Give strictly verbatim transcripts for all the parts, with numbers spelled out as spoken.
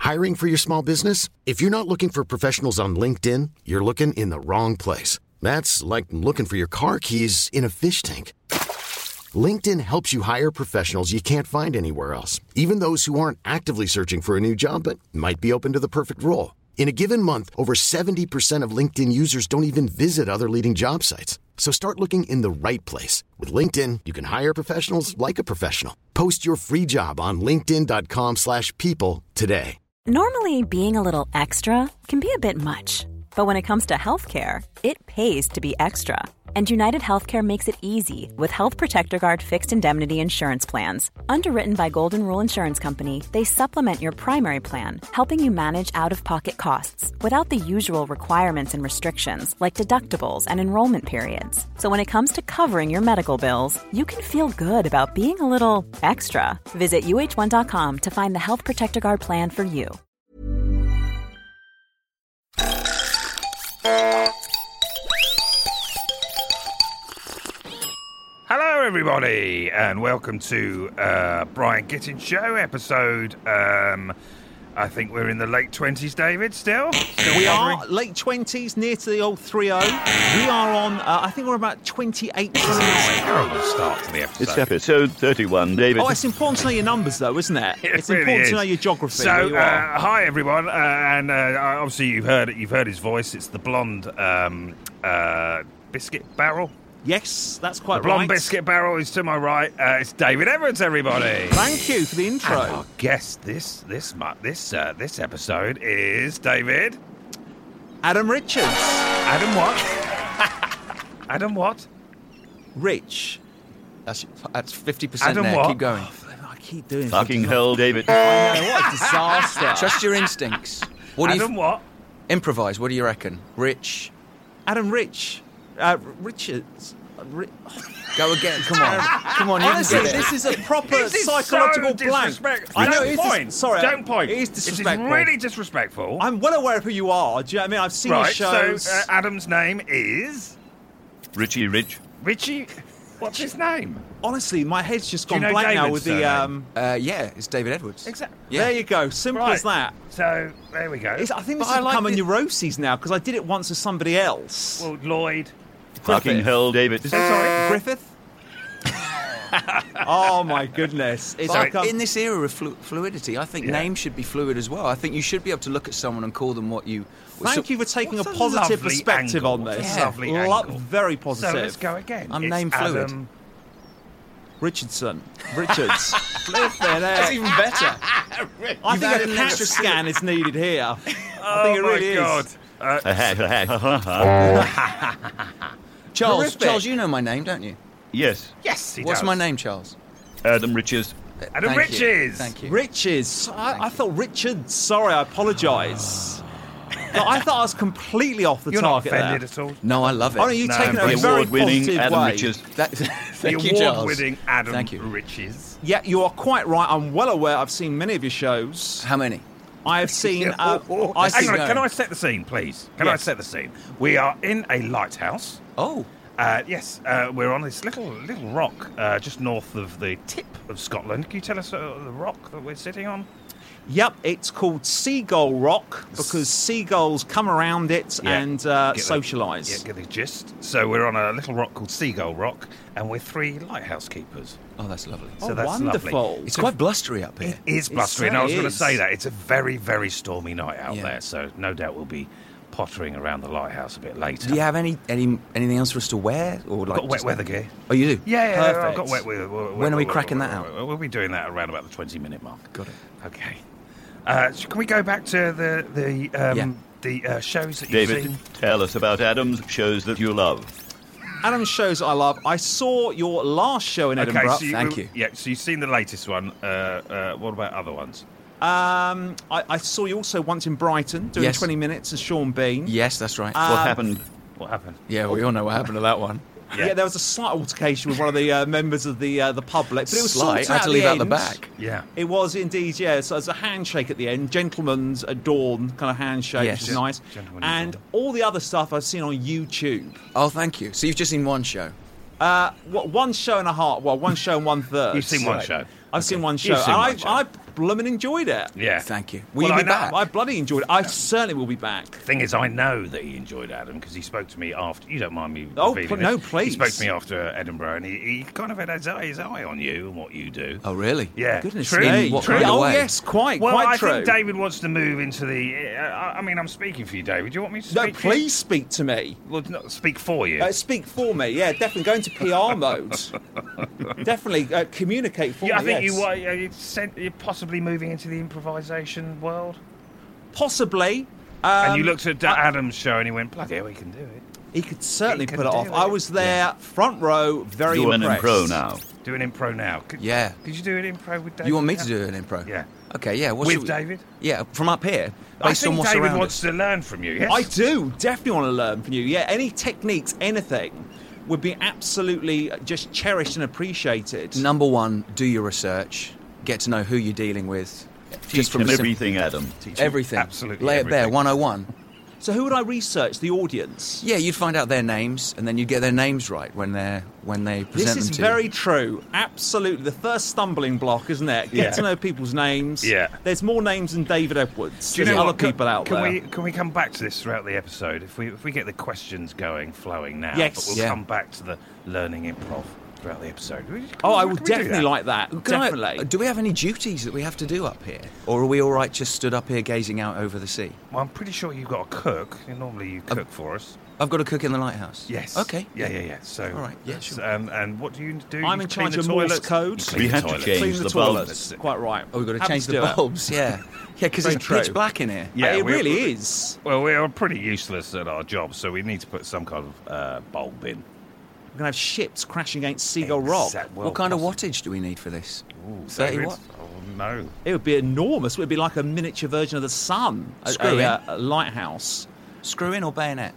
Hiring for your small business? If you're not looking for professionals on LinkedIn, you're looking in the wrong place. That's like looking for your car keys in a fish tank. LinkedIn helps you hire professionals you can't find anywhere else, even those who aren't actively searching for a new job but might be open to the perfect role. In a given month, over seventy percent of LinkedIn users don't even visit other leading job sites. So start looking in the right place. With LinkedIn, you can hire professionals like a professional. Post your free job on linkedin.com slash people today. Normally, being a little extra can be a bit much. But when it comes to healthcare, it pays to be extra. And United Healthcare makes it easy with Health Protector Guard fixed indemnity insurance plans. Underwritten by Golden Rule Insurance Company, they supplement your primary plan, helping you manage out-of-pocket costs without the usual requirements and restrictions like deductibles and enrollment periods. So when it comes to covering your medical bills, you can feel good about being a little extra. Visit U H one dot com to find the Health Protector Guard plan for you. Hello, everybody, and welcome to uh, Brian Gittins Show, episode, um, I think we're in the late twenties, David, still? still we covering? are late twenties, near to the old three oh. We are on, uh, I think we're about twenty-eight percent. Terrible start to the episode. It's episode thirty-one, David. Oh, it's important to know your numbers, though, isn't it? It it's really important is. to know your geography. So, where you are. uh, hi, everyone, uh, and uh, obviously you've heard it, you've heard his voice. It's the blonde um, uh, biscuit barrel. Yes, that's quite The blonde right. biscuit barrel is to my right. Uh, it's David Edwards, everybody. Thank you for the intro. And our guest this this mu- this uh, this episode is David Adam Richards. Adam what? Adam what? Rich. That's that's fifty percent Adam there. what? Keep going. Oh, I keep doing Fucking it. hell, David. I know, what a disaster. Trust your instincts. What do Adam you what? improvise? What do you reckon? Rich. Adam Rich. Uh, Richards. Uh, Ri- Go again. Come on. Come on. You Honestly, can get it. this is a proper This is psychological so blank. disrespectful. I know Don't it is dis- point. sorry, Don't point. It is This disrespectful. is really disrespectful. I'm well aware of who you are. Do you know what I mean? I've seen right. your shows. So uh, Adam's name is Richie Rich. Richie. What's his name? Honestly, my head's just Do you gone know blank now David's with the. surname? Um, Uh, yeah, it's David Edwards. Exactly. Yeah. There you go. Simple Right. as that. So there we go. It's, I think this But has I like become a the- neuroses now because I did it once with somebody else. well, Lloyd. Fucking hell, David. So sorry. Griffith. Oh my goodness! It's But become, in this era of flu- fluidity, I think Yeah. names should be fluid as well. I think you should be able to look at someone and call them what you. Thank so- you for taking a What's a positive lovely perspective angle. on this. What's a lovely Lo- angle. Very So positive. let's go again. I'm It's name fluid. Adam. Richardson. Richards. Flipping That's heck. even better. I You've think added a an CAT extra scan is needed here. I Oh think it my really God. is. Uh, Charles, Horrific. Charles, you know my name, don't you? Yes, yes, he What's does. my name, Charles? Adam Richards. Adam Thank you. Riches. Thank you. Riches. I, I thought Richard. Sorry, I apologise. No, I thought I was completely off the You're not target offended there. at all. No, I love it. Oh no, you've No, taken the it a The very award-winning positive Adam way. Richards. That, The thank you, Charles. award-winning Adam Thank you. Riches. Yeah, you are quite right. I'm well aware. I've seen many of your shows. How many? I have seen. Uh, Oh, I hang see. on, going. can I set the scene, please? Can I Yes. set the scene? We are in a lighthouse. Oh, Uh, yes, uh, we're on this little little rock uh, just north of the tip of Scotland. Can you tell us uh, the rock that we're sitting on? Yep, it's called Seagull Rock because seagulls come around it Yeah. and uh, Get the- socialise. Yeah, get the gist. So we're on a little rock called Seagull Rock, and we're three lighthouse keepers. oh, that's lovely. So Oh, that's wonderful. lovely. It's quite blustery up here. It is blustery, and I was certainly going to is. say that. It's a very, very stormy night out Yeah. there, so no doubt we'll be pottering around the lighthouse a bit later. Do you have any, any anything else for us to wear? Or like I've got wet just- weather gear. Oh, you do? Yeah, yeah, I've Perfect. got wet weather. When are we cracking that out? We'll be doing that around about the twenty-minute mark. Got it. Okay. Uh, so can we go back to the the um, Yeah. the uh, shows that you've David, seen? tell us about Adam's shows that you love. Adam's shows I love. I saw your last show in Edinburgh. so you, Thank you. Yeah, so you've seen the latest one. Uh, uh, what about other ones? Um, I, I saw you also once in Brighton doing Yes. twenty minutes as Sean Bean. Yes, that's right. Uh, What happened? What happened? yeah, we all know what happened to that one. Yeah. there was a slight altercation with one of the uh, members of the uh, the public, but it was Slight. sorted I had out to at leave the out the end. back. Yeah. It was indeed, yeah. So there's a handshake at the end, gentleman's adorned kind of handshake, Yes. which is nice. Gentleman And adorned. all the other stuff I've seen on YouTube. Oh, thank you. So you've just seen one show. Uh, what, one show and a half. Well, one show and one third. You've seen one Right. show. I've seen one show. You've seen and one I, show. I blooming enjoyed it. Yeah. Thank you. Will Well, you I be know- back? I bloody enjoyed it. I certainly will be back. Thing is, I know that he enjoyed Adam because he spoke to me after. You don't mind me Oh, revealing pl- this. no, He please. spoke to me after Edinburgh, and he, he kind of had his eye, his eye on you and what you do. Oh, really? Yeah, Goodness true. me. what true. kind of Oh, way? yes, quite, Well, quite I true. think David wants to move into the. Uh, I I mean, I'm speaking for you, David. Do you want me to No, speak? for you? please speak to me. Well, not speak for you. Uh, speak for me, yeah, definitely. Go into P R mode. Definitely uh, communicate for yeah, I me. think yes. you, uh, you said you're possibly moving into the improvisation world. Possibly. Um, and you looked at Da- I- Adam's show and he went, bloody hell, he can do it. He could certainly He can put it do off. it. I was there, front row, very Do an impressed. impro now. Do an impro now. Could, Yeah. Could you do an impro with David? You want me to now? do an impro? Yeah. Okay, yeah. What With should we- David? Yeah, from up here, I based think on what's David around wants us. to learn from you, yes? I do definitely want to learn from you. Yeah, any techniques, anything would be absolutely just cherished and appreciated. Number one, do your research. Get to know who you're dealing with. Teach from him a sim- everything, Adam. Teach him Everything. absolutely Lay it bare, everything. one oh one. So who would I research? The audience. Yeah, you'd find out their names, and then you'd get their names right when they're when they present This them is to very you. true. Absolutely. The first stumbling block, isn't it? Get Yeah. to know people's names. Yeah. There's more names than David Edwards. Do you There's know other what? Can- people out can there. We, can we come back to this throughout the episode? If we if we get the questions going, flowing now, Yes. but we'll Yeah. come back to the learning improv throughout the episode. Can Oh, I we- would can we do definitely that? like that. Can I- definitely. do we have any duties that we have to do up here? Or are we all right just stood up here gazing out over the sea? Well, I'm pretty sure you've got a cook. Normally you cook for us. I've got to cook in the lighthouse. Yes. Okay. Yeah, yeah, yeah. So, All right, yeah, that's, sure. Um, and what do you do? I'm You in clean charge the of Morse toilets? code. You clean We the had to toilets. change Clean the, the toilets. bulbs. Quite right. Oh, we've got to Happy change do the it. bulbs. Yeah. Yeah, because Very it's true. pitch black in here. Yeah, it we're- really we're- is. Well, we're pretty useless at our job, so we need to put some kind of uh, bulb in. We're going to have ships crashing against Seagull Rock. Exact- well, what kind of possibly. wattage do we need for this? Ooh, thirty David? watt? Oh, no. It would be enormous. It would be like a miniature version of the sun. A- Screw a, in. uh, a lighthouse. Screw in or bayonet?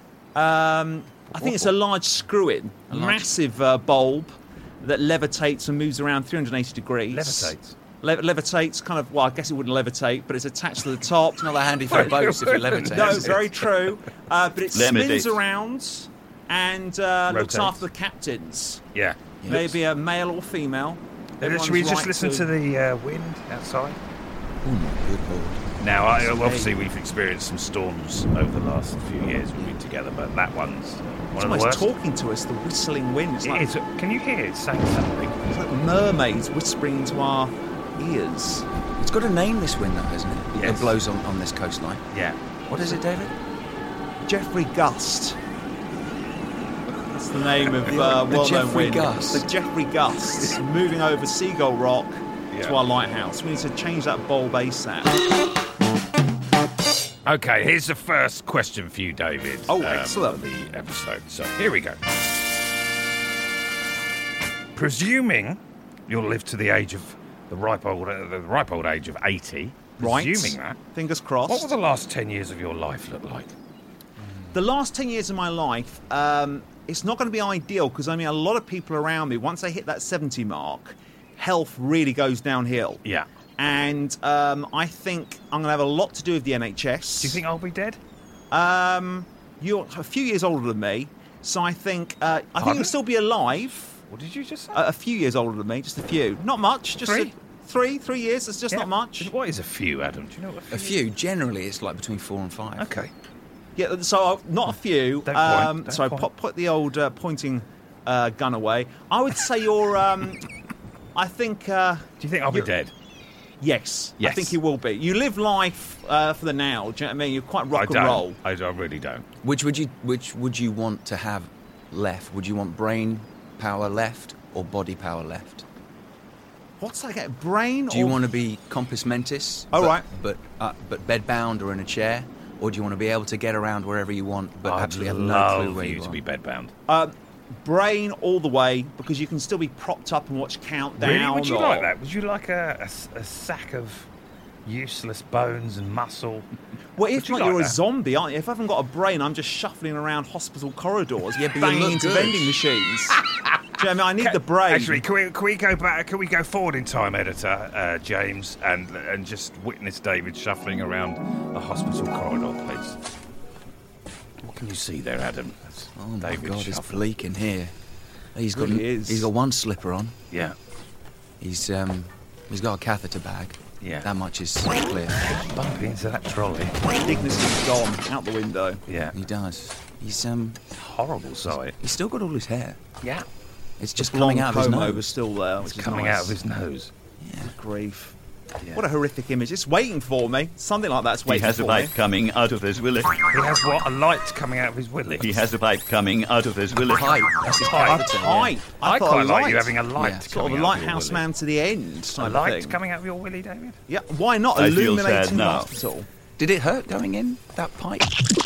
Um, I think it's a large screw-in, A large- massive uh, bulb that levitates and moves around three hundred eighty degrees. Levitates? Le- levitates, kind of. Well, I guess it wouldn't levitate, but it's attached to the top. It's not that handy for boats if it levitates. No, very true. Uh, but it Levitates. spins around and uh, looks Rotates. after the captains. Yeah. Maybe a male or female. Should we Everyone's just right listen to, the uh, wind outside? Oh my good lord. Now, I, obviously, we've experienced some storms over the last few years we've been together, but that one's It's one of the almost worst. talking to us, the whistling wind. It's It like, is. Can you hear it saying something? it's like mermaids whispering into our ears. It's got a name, this wind, though, hasn't it? Yes. It blows on, on this coastline. Yeah. What is it, David? Jeffrey Gust. That's the name of uh, The well-known Jeffrey wind. Gust. The Jeffrey Gust moving over Seagull Rock Yeah. to our lighthouse. We need to change that bulb ASAP. Okay, here's the first question for you, David. Oh, um, excellent. for the episode. So here we go. Presuming you'll live to the age of the ripe old, uh, the ripe old age of eighty. Right. Presuming that. Fingers crossed. What will the last ten years of your life look like? The last ten years of my life, um, it's not going to be ideal because I mean, a lot of people around me, once they hit that seventy mark, health really goes downhill. Yeah. And um, I think I'm going to have a lot to do with the N H S. Do you think I'll be dead? Um, you're a few years older than me, so I think uh, I think Pardon? you'll still be alive. What did you just say? A, a few years older than me, just a few. Not much. Just Three? A, three, three years. It's just Yeah. not much. What is a few, Adam? Do you know what a few? A few. Generally, it's like between four and five. Okay. Yeah. So uh, not a few. Don't point, um, don't so point. put, put the old uh, pointing uh, gun away. I would say you're. Um, I think. Uh, Do you think I'll be You're- dead? yes, I Yes. think you will be. You live life uh, for the now. Do you know what I mean? You're quite rock I and don't. roll. I, I really don't. Which would you Which would you want to have left? Would you want brain power left or body power left? What's that? Get brain? Do you or... want to be compos mentis? Oh, but, right. But uh, but bedbound or in a chair, or do you want to be able to get around wherever you want, but I'd actually have no love clue where you you to are? be bedbound. Uh, brain all the way because you can still be propped up and watch Countdown. Really? Would you or- like that? Would you like a, a s- a sack of useless bones and muscle? Well, Would if you not, like you're a that? zombie, aren't you? If I haven't got a brain, I'm just shuffling around hospital corridors, Yeah, but you banging look into good. vending machines. Do you know what I mean? I need the brain. Actually, can we, can we go back? Can we go forward in time, editor uh, James, and and just witness David shuffling around a hospital corridor, please? What can you see there, Adam? That's Oh my David God, it's shuffling. bleak in here. He's got Really is. he's got one slipper on. Yeah. He's um He's got a catheter bag. Yeah. That much is clear. Bump into that trolley. Dignity's gone out the window. Yeah. He does. He's um. Horrible sight. He's still got all his hair. Yeah. It's just The coming blonde out of his comb-over's nose. still there, which It's is coming nice. out of his nose. Yeah. Grief. Yeah. What a horrific image. It's waiting for me. Something like that's He waiting has a for pipe me. coming out of his willy. He has what? A light coming out of his willy. He has a pipe coming out of his willy. Pipe. That's his Pipe. catheter. yeah. Height. I, thought quite a like you light. having a light Yeah. coming Sort of a out of lighthouse your willy. man to the end. A type of light thing. coming out of your willy, David? Yeah, why not? I feel Illuminating sad the now. hospital. Did it hurt going in that pipe?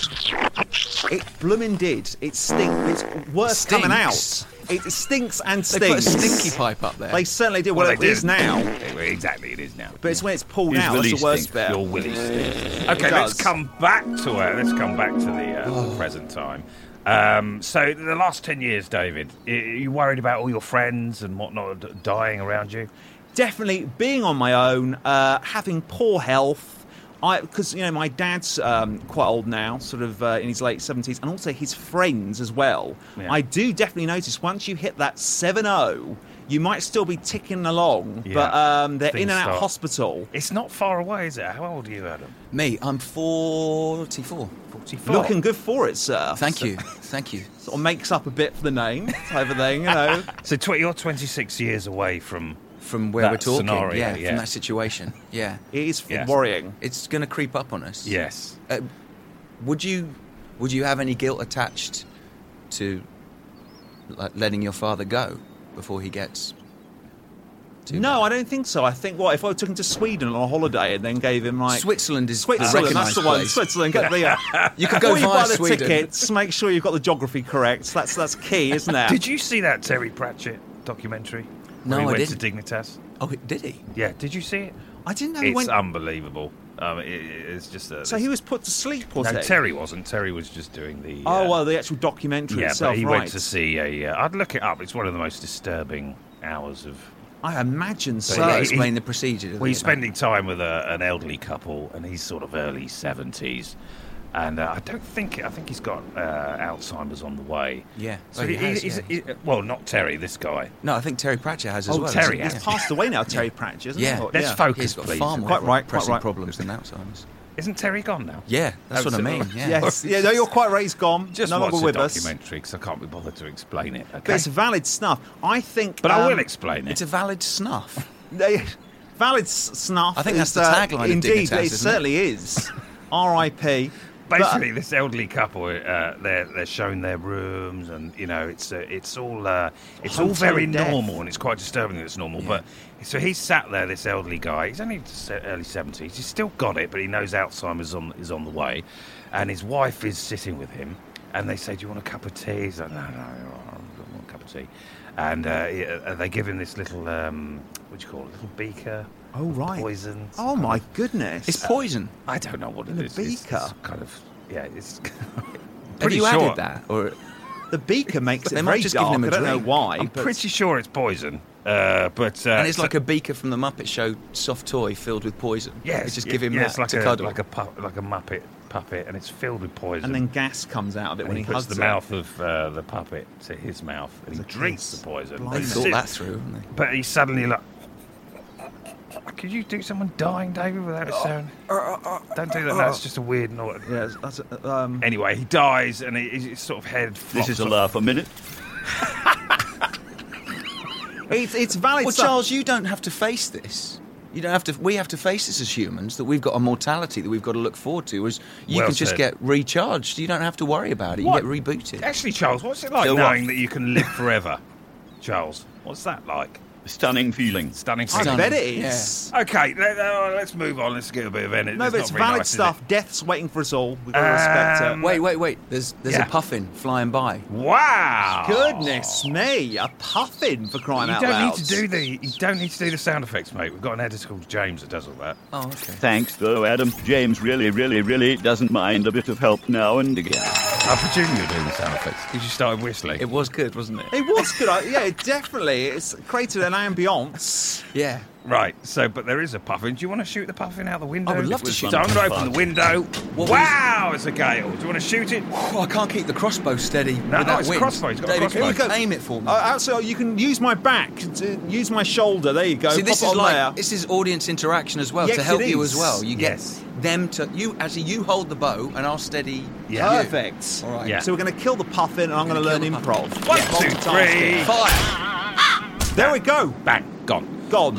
It blooming did. It stinks. It's worse Stinks? coming out. It stinks and They put a stinks. stinky pipe up there. They certainly did. Well, they it is did. now. Yeah, exactly, it is now. But it's when it's pulled His out. That's willy the worst stinks. bit. Your willy stinks. Okay, It let's does. come back to uh, let's come back to the, uh, the present time. Um, so the last ten years, David, are you worried about all your friends and whatnot d- dying around you? Definitely being on my own, uh, having poor health. I because you know my dad's um, quite old now, sort of uh, in his late seventies, and also his friends as well. Yeah. I do definitely notice once you hit that seven oh, you might still be ticking along, Yeah. but um, they're Things in and out start- hospital. It's not far away, is it? How old are you, Adam? Me, I'm forty-four. forty-four. Looking good for it, sir. Thank So- you. Thank you. Sort of makes up a bit for the name, type of thing, you know. So tw- you're twenty-six years away from. From where That we're talking. scenario, yeah, yeah. from that situation. Yeah. It is Yes. worrying. It's going to creep up on us. Yes. Uh, would you would you have any guilt attached to like, letting your father go before he gets too No, bad? I don't think so. I think what if I took him to Sweden on a holiday and then gave him like Switzerland is Switzerland, the that's the recognised one. place. Switzerland, get the. Uh, You could go before you via buy the Sweden. tickets, make sure you've got the geography correct. That's that's key, isn't it? Did you see that Terry Pratchett documentary? No, Where he I went didn't. to Dignitas. Oh, did he? Yeah, did you see it? I didn't know he It's went. unbelievable. Um, it, it's just a, So he was put to sleep, was No, he? Terry wasn't. Terry was just doing the. Oh uh, well, the actual documentary yeah, itself, but he right? went to see a. Uh, I'd look it up. It's one of the most disturbing hours of. I imagine so. yeah, Yeah, he- explain the procedure. Well, he's spending time with a, an elderly couple, and he's sort of early seventies, and uh, I don't think I think he's got uh, Alzheimer's on the way. Yeah. So Oh, he he, has, he's, yeah. he- well, not Terry, this guy. No, I think Terry Pratchett has as Oh, well. Terry hasn't he? He's passed away now, Terry Pratchett, isn't Yeah. he? Let's yeah. focus, He's got please. far more Quite right, quite pressing right. problems than Alzheimer's. Isn't Terry gone now? Yeah, that's Oh, what I so- mean. Yeah. Yes, yeah, no, you're quite right. He's gone. Just no watch longer the with us. documentary because I can't be bothered to explain it. But Okay, it's valid stuff. I think. but I um, will explain it. It's a valid snuff. They- valid s- snuff. I think is, that's the uh, tagline of Indeed, Dignitas, it isn't it? certainly is. R I P Basically, this elderly couple, uh, they're they're showing their rooms, and you know, it's uh, it's all uh, it's all Hotel very of death. normal, and it's quite disturbing that it's normal. Yeah. But so he's sat there, this elderly guy. He's only se- early seventies. He's still got it, but he knows Alzheimer's on is on the way, and his wife is sitting with him, and they say, "Do you want a cup of tea?" He's like, "No, no, I don't want a cup of tea," and uh, he- uh, they give him this little um, what do you call it, little beaker. Oh right. Poison. Oh my goodness. It's poison. I don't know what it In a is. It's- beaker? It's kind of yeah. It's Have pretty you sure. added that? Or The beaker makes They it might very just give dark. him a I don't know drink. why. I'm but pretty sure it's poison. Uh, but uh, and it's so- like a beaker from the Muppet Show soft toy filled with poison. yes, They just yeah, give him yeah, that it's like to a, cuddle. like a pu- like a Muppet puppet, and it's filled with poison. And then gas comes out of it And when he, he, puts hugs the it. mouth of uh, the puppet to his mouth, and he It's a drinks kiss. the poison. Blimey. They And thought sit- that through, haven't they? But he's suddenly like, could you do someone dying, David, without a sound? Don't do that. That's just a weird noise. Yeah, that's, uh, um, Anyway, he dies, and he, his sort of head. This flops is a off. laugh a minute. it's, it's valid Well, stuff. Charles, you don't have to face this. You don't have to. We have to face this as humans. That we've got a mortality that we've got to look forward to. Whereas you Well can just said. get recharged. You don't have to worry about it. You What? get rebooted. Actually, Charles, what's it like So what? knowing that you can live forever? Charles, what's that like? Stunning feeling. Stunning. I Stunning. bet it is. Okay, let, uh, let's move on. Let's get a bit of energy. No, but it's valid stuff. Death's waiting for us all. We've got to respect Um, it. Wait, wait, wait. There's there's Yeah. a puffin flying by. Wow! Goodness me, a puffin for crying You out don't loud. need to do the. You don't need to do the sound effects, mate. We've got an editor called James that does all that. Oh, okay. Thanks, though, Adam. James really, really, really doesn't mind a bit of help now and again. I presume you're doing the sound effects because you started whistling. It was good, wasn't it? It was good. I- Yeah, it definitely. It's created an ambience. Yeah. Right, so, but there is a puffin. Do you want to shoot the puffin out the window? I would love to shoot So I'm going to the open the window. What Wow, it's a gale. Do you want to shoot it? Oh, I can't keep the crossbow steady No, with no, that it's wind. crossbow. It's got a David, crossbow. can you aim it for me? Uh, actually, you can use my back, to use my shoulder. There you go. See, Pop this it is on like there. this is audience interaction as well Yes, to help it you is. as well. You get Yes. them to you actually you hold the bow and I'll steady. Yeah. you. Perfect. All right. Yeah. So we're going to kill the puffin, and I'm going to Gonna learn kill the improv. One, Yeah, two, multitasking. three. Fire! There we go. Bang, gone. Gone.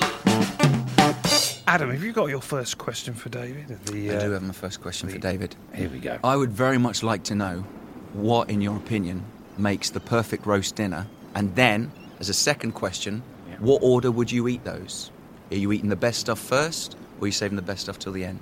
Adam, have you got your first question for David? The, I uh, do have my first question for David. Here we go. I would very much like to know what, in your opinion, makes the perfect roast dinner, and then, as a second question, Yeah. what order would you eat those? Are you eating the best stuff first, or are you saving the best stuff till the end?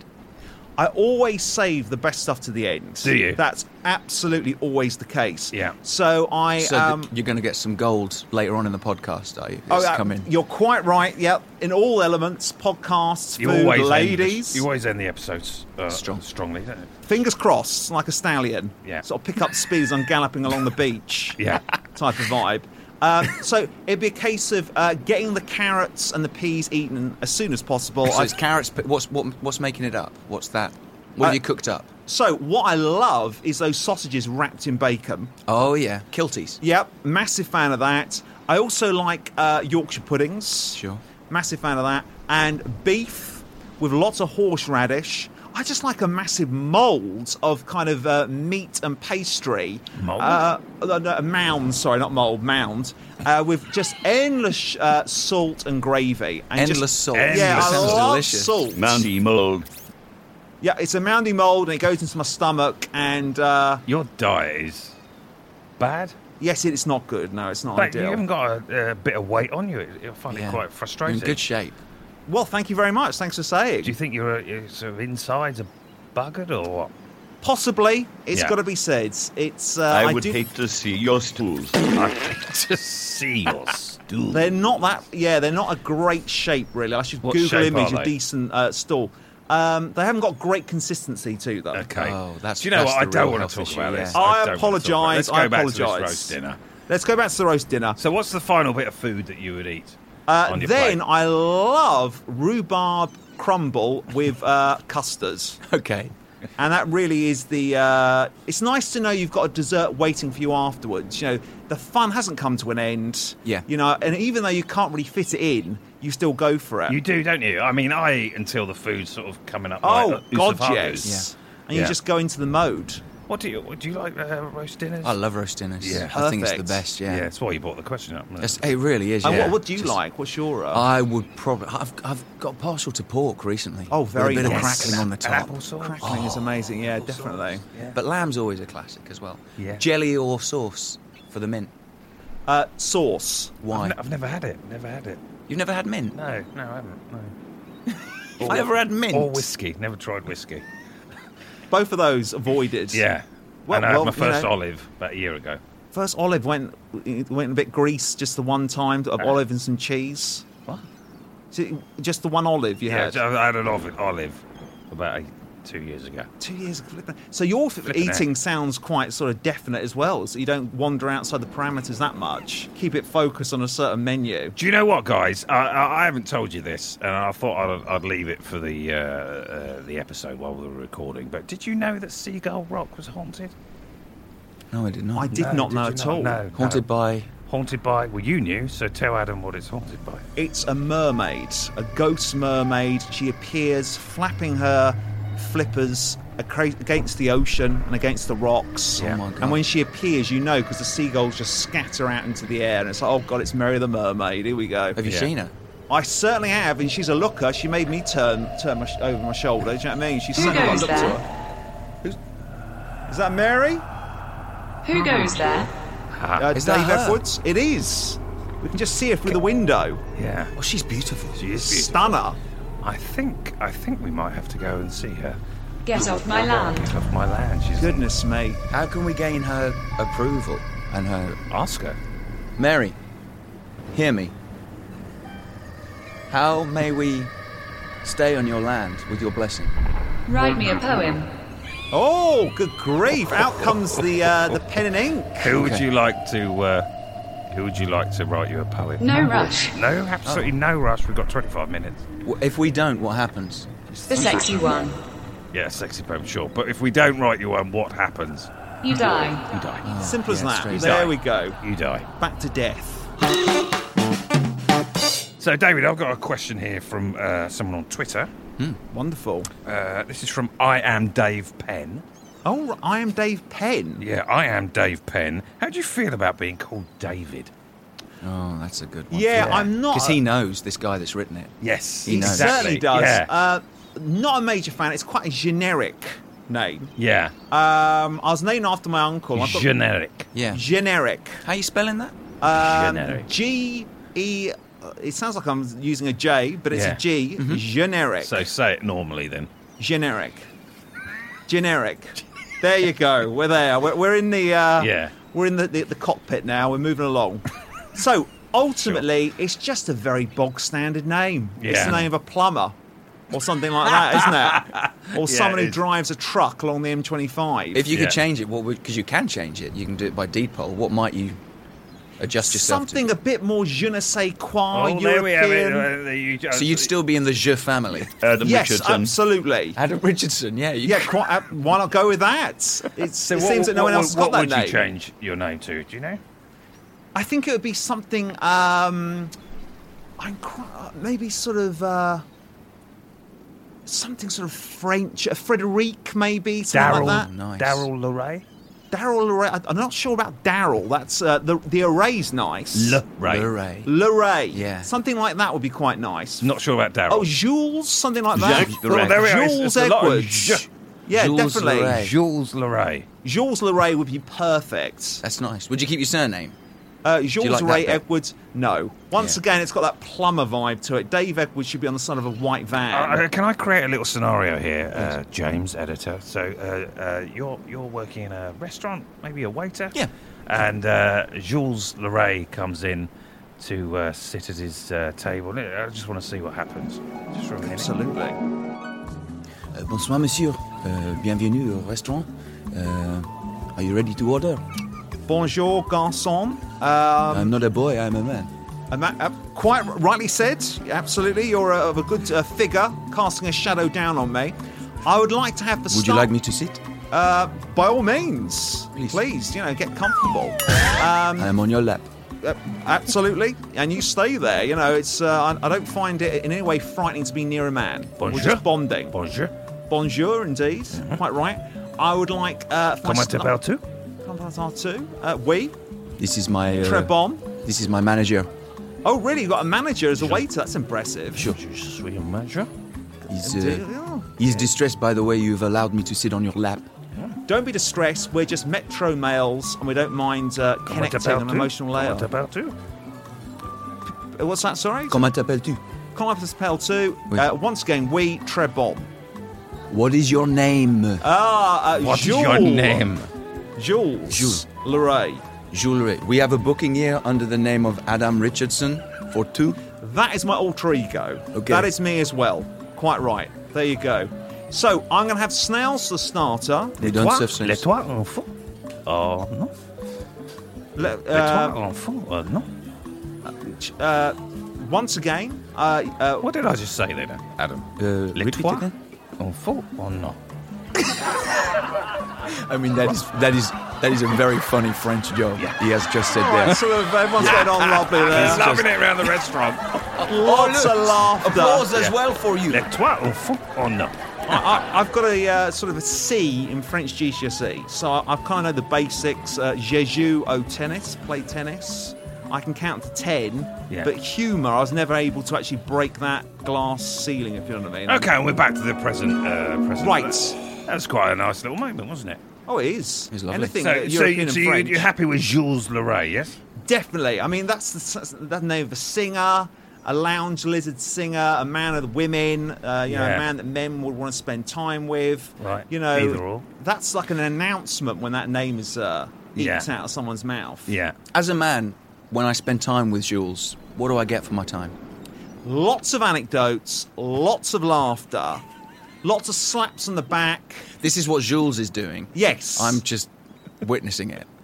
I always save the best stuff to the end. Do you? That's absolutely always the case. Yeah. So I. So um, th- you're going to get some gold later on in the podcast, are you? Oh, It's uh, come in. you're quite right. Yep, in all elements, podcasts, You food, always ladies. End, you always end the episodes uh, Strong. strongly, don't you? Fingers crossed, like a stallion. Yeah. Sort of pick up speed as I'm galloping along the beach. Yeah. Type of vibe. Um, so it'd be a case of uh, getting the carrots and the peas eaten as soon as possible. So I- it's carrots. But what's what, what's making it up? What's that? What Uh, have you cooked up? so what I love is those sausages wrapped in bacon. Oh yeah, kilties. Yep, massive fan of that. I also like uh, Yorkshire puddings. Sure. Massive fan of that. And beef with lots of horseradish. I just like a massive mould of kind of uh, meat and pastry. Mould? Uh, uh, no, a mound, sorry, not mould, mound. Uh, with just endless uh, salt and gravy. And Endless just, salt. Yeah, Endless I sounds love delicious. salt. Moundy mold. Yeah, it's a moundy mould and it goes into my stomach. And uh, Your diet is bad. yes, it's not good. No, it's not But ideal. you haven't got a, a bit of weight on you. You'll find Yeah. it quite You're frustrating. in good shape. Well, thank you very much. Thanks for saying. Do you think your, your sort of insides are buggered or what? Possibly, it's Yeah. got to be said. It's. Uh, I would do- hate to see your stools. I hate to see your stool. They're not that. Yeah, they're not a great shape, really. I should What Google shape image are a they? decent uh, stool. Um, they haven't got great consistency to them. Okay. Oh, that's- Do you know that's what? I the don't real want health to talk issue, about yeah. this. I don't wanna talk about it. apologise, Let's go I back to this apologise. roast dinner. Let's go back to the roast dinner. So, what's the final bit of food that you would eat? Uh, on your then plate? I love rhubarb crumble with uh, custards. Okay. And that really is the. Uh, it's nice to know you've got a dessert waiting for you afterwards. You know, the fun hasn't come to an end. Yeah. You know, and even though you can't really fit it in, you still go for it. You do, don't you? I mean, I eat until the food's sort of coming up. Oh, like God, oesophagus. yes. And you Yeah. just go into the mode. What do you what, do you like uh, roast dinners? I love roast dinners. Yeah. I think it's the Perfect. best. Yeah, Yeah. that's why you brought the question up. It's- it really is. And Yeah. what, what do you Just- like? What's your. Uh, I would probably. I've I've got partial to pork recently. Oh, With very a bit nice. of crackling on the And top. applesauce. crackling is amazing. Yeah, definitely. Yeah. But lamb's always a classic as well. Yeah. Jelly or sauce for the mint. Uh, sauce. Why? I've, ne- I've never had it. Never had it. You've never had mint? No, no, I haven't. No. You've never had mint? Or whiskey. Never tried whiskey. Both of those avoided. Yeah. Well, and I had well, my you first know. olive about a year ago. First olive went it went a bit grease just the one time of Uh. olive and some cheese. What? So, just the one olive you Yeah, had. I had an olive, olive about a, two years ago. Two years of flipping. So your f- Flipping eating heck. sounds quite sort of definite as well. So you don't wander outside the parameters that much. Keep it focused on a certain menu. Do you know what, guys? I, I, I haven't told you this, and I thought I'd, I'd leave it for the uh, uh, the episode while we were recording. But did you know that Seagull Rock was haunted? No, I did not. I did No, not did know you at not? all. No, Haunted no. by. Haunted by? Well, you knew, so tell Adam what it's haunted by. It's a mermaid, a ghost mermaid. She appears flapping her flippers acra- against the ocean and against the rocks. Oh my God. And when she appears, you know, because the seagulls just scatter out into the air, and it's like, oh God, it's Mary the Mermaid. Here we go. Have you Yeah. seen her? I certainly have, and she's a looker. She made me turn turn my sh- over my shoulder. Do you know what I mean? She's Who certainly got a goes look to there? her. Who's, is that Mary? Who goes there? Uh, Is that Dave her? Edwards? It is. We can just see her through the window. Yeah, Oh, she's beautiful. she is beautiful. Stunner. I think I think we might have to go and see her. Get off my land. Get off my land. She's Goodness me. How can we gain her approval and her. Ask her. Mary, hear me. How may we stay on your land with your blessing? Write me a poem. Oh, good grief! Out comes the uh, the pen and ink. Who would you like to uh, Who would you like to write you a poem? No rush. No, absolutely no rush. We've got twenty-five minutes. W- If we don't, what happens? The sexy one. Yeah, sexy poem, sure. But if we don't write you one, what happens? You die. You die. Simple as yeah, that. straight. There Die. we go. You die. Back to death. So, David, I've got a question here from uh, someone on Twitter. Wonderful. Uh, this is from I am Dave Penn. Oh, I am Dave Penn. Yeah, I am Dave Penn. How do you feel about being called David? Oh, that's a good one. Yeah, I'm not. Because he knows this guy that's written it. Yes, He He knows. certainly does. Yeah. Uh, not a major fan. It's quite a generic name. yeah. Um, I was named after my uncle. I've got- Generic. Yeah. generic. How you spelling that? Um, Generic. G E. uh, It sounds like I'm using a J, but it's Yeah. a G. Generic. So say it normally then. Generic. Generic. There you go. We're there. We're, we're in the. Uh, Yeah. We're in the, the, the cockpit now. We're moving along. So ultimately, it's just a very bog standard name. It's Yeah. the name of a plumber, or something like that, isn't it? Or Yeah, someone it who is. drives a truck along the M twenty-five. If you Yeah. could change it, what would? Because you can change it. You can do it by deed poll. What might you adjust yourself Something to? a bit more je ne sais quoi Oh, there we have it. European. Uh, there you go. So you'd still be in the Je family. Adam Yes, Richardson. absolutely. Adam Richardson, yeah. You Yeah, quite, uh, why not go with that? It's, So it what, seems that no what, one else has what got that would name. you change your name to? Do you know? I think it would be something, um, I'm cr- maybe sort of uh, something sort of French, uh, Frederic, maybe something like that. nice. Daryl Leray? Daryl Leray. I- I'm not sure about Daryl. That's uh, the the array's nice. Leray. Leray. Leray. Yeah. Something like that would be quite nice. Not sure about Daryl. Oh, Jules, something like that. Jacques Leray. Oh, there we are. It's- Jules it's a lot of Edwards. Ju- Yeah, Jules definitely. Leray. Jules Leray. Jules Leray would be perfect. That's nice. Would you keep your surname? Uh, Jules like that Ray bit? Edwards, no. Once Yeah. again, it's got that plumber vibe to it. Dave Edwards should be on the side of a white van. Uh, can I create a little scenario here, uh, James, editor? So uh, uh, you're you're working in a restaurant, maybe a waiter. Yeah. And uh, Jules Leray comes in to uh, sit at his uh, table. I just want to see what happens. Just for a minute. Absolutely. Uh, bonsoir, monsieur. Uh, bienvenue au restaurant. Uh, are you ready to order? Bonjour, garçon. Um, I'm not a boy, I'm a man. and that, uh, quite rightly said. Absolutely. You're a, of a good uh, figure, casting a shadow down on me. I would like to have the Would you start- like me to sit? Uh, by all means. Please. Please, you know, get comfortable. I am on your lap. Uh, absolutely, and you stay there. You know, it's. Uh, I, I don't find it in any way frightening to be near a man. We're Bonjour. just bonding. Bonjour. Bonjour, indeed. Quite right. I would like. Uh, for my Comment sta- t'appelles-tu? Comment t'appelles-tu? Uh, oui. This is my. Uh, Très bon. This is my manager. Oh, really? You got a manager as a waiter? That's impressive. Sure. Je suis un major. He's, Indeed, uh, yeah. he's distressed by the way you've allowed me to sit on your lap. Don't be distressed. We're just metro males, and we don't mind uh, Comment connecting on an t'appelles-tu? emotional layer. Comment t'appelles-tu? Uh, What's that? Sorry. Comment t'appelles-tu? Comment t'appelles-tu? Oui. Uh, once again, oui, très bon. What is your name? Ah, uh, What is Jules. your name? Jules. Jules. Leray. Jules. We have a booking here under the name of Adam Richardson for two. That is my alter ego. Okay. That is me as well. Quite right. There you go. So I'm going to have snails for the starter. We don't Toi, serve snails. les toi enfant? Oh non. Le- Les toi uh, enfant? Uh, non. uh, once again, uh, uh, What did I just say then, Adam? Uh, Les repeat toi again? enfant or non? I mean, that is that is that is a very funny French joke. He has just said oh, there. sort of, everyone's getting on lovely there. He's loving it around the restaurant. Lots of laughter. Applause as well for you. Les toi enfant or non? I, I, I've got a uh, sort of a C in French G C S E, so I, I kind of know the basics. Uh, Je joue au tennis, play tennis. I can count to ten, Yeah. but humour, I was never able to actually break that glass ceiling, if you know what I mean. Okay, and we're back to the present. Uh, present. Right. That was quite a nice little moment, wasn't it? Oh, it is. It's lovely. Anything So, uh, so, European you, and so you, French. you're happy with Jules Leray, yes? Definitely. I mean, that's the, that's the name of a singer, a lounge lizard singer, a man of the women, uh, you know, Yeah. a man that men would want to spend time with. Right. You know, Either or. that's like an announcement when that name is uh, Yeah. eats out of someone's mouth. Yeah. As a man, when I spend time with Jules, what do I get for my time? Lots of anecdotes, lots of laughter, lots of slaps on the back. This is what Jules is doing. Yes. I'm just witnessing it.